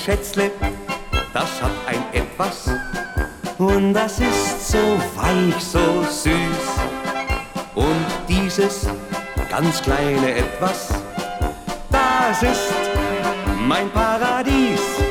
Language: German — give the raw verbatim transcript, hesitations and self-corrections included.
Schätzle, das hat ein Etwas, und das ist so weich, so süß. Und dieses ganz kleine Etwas, das ist mein Paradies.